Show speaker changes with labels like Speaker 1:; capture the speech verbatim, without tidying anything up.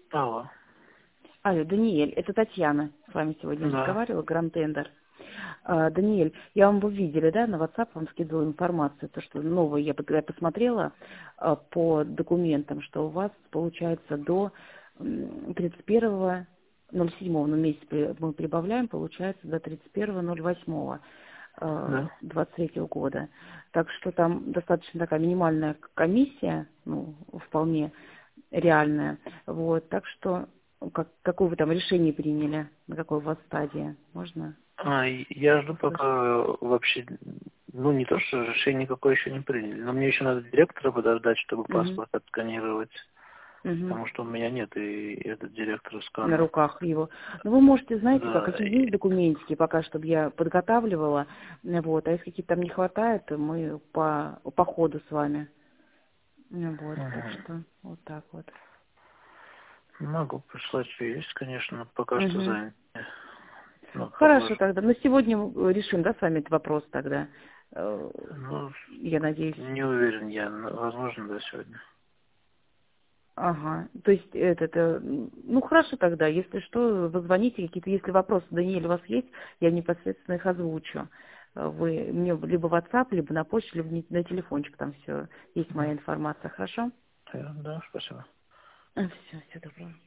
Speaker 1: Алло.
Speaker 2: Алло, Даниэль, это Татьяна с вами сегодня
Speaker 1: Да.
Speaker 2: разговаривала, Гранд Тендер. А, Даниэль, я вам, вы видели, да, на WhatsApp вам скидывала информацию, то, что новое я пот- я посмотрела а, по документам, что у вас получается до м, тридцать первого ноль седьмого, ну, месяц при- мы прибавляем, получается до тридцать первого ноль восьмого
Speaker 1: Да.
Speaker 2: двадцать третьего года. Так что там достаточно такая минимальная комиссия, ну, вполне реальная. Вот, так что как, какое вы там решение приняли, на какой у вас стадии, можно
Speaker 1: А, и я жду пока
Speaker 2: услышать?
Speaker 1: э, вообще, ну не то, что решение никакое еще не приняли, но мне еще надо директора подождать, чтобы
Speaker 2: Угу,
Speaker 1: паспорт отсканировать,
Speaker 2: угу.
Speaker 1: потому что у меня нет и этот директор
Speaker 2: На
Speaker 1: скана.
Speaker 2: руках его. Ну, вы можете, знаете, как,
Speaker 1: Да,
Speaker 2: какие есть
Speaker 1: и-
Speaker 2: документики, пока, чтобы я подготавливала, э, вот, а если какие-то там не хватает, то мы по, по ходу с вами. Ну, вот, так
Speaker 1: Мгм.
Speaker 2: что вот так вот.
Speaker 1: Могу прислать, что есть, конечно, но пока что
Speaker 2: Угу.
Speaker 1: занят. Ну,
Speaker 2: Хорошо
Speaker 1: отложу.
Speaker 2: тогда. Но сегодня мы решим, да, с вами этот вопрос тогда. Э,
Speaker 1: Ну,
Speaker 2: Я надеюсь.
Speaker 1: не уверен я, но, возможно, да, сегодня.
Speaker 2: Ага. То есть этот, э, ну хорошо тогда, если что, вы звоните, какие-то, если вопросы, Даниэль, у вас есть, я непосредственно их озвучу. Э, Вы мне либо в WhatsApp, либо на почту, либо на телефончик, там все есть моя информация, хорошо?
Speaker 1: Э, Да, спасибо.
Speaker 2: Все, всего доброго.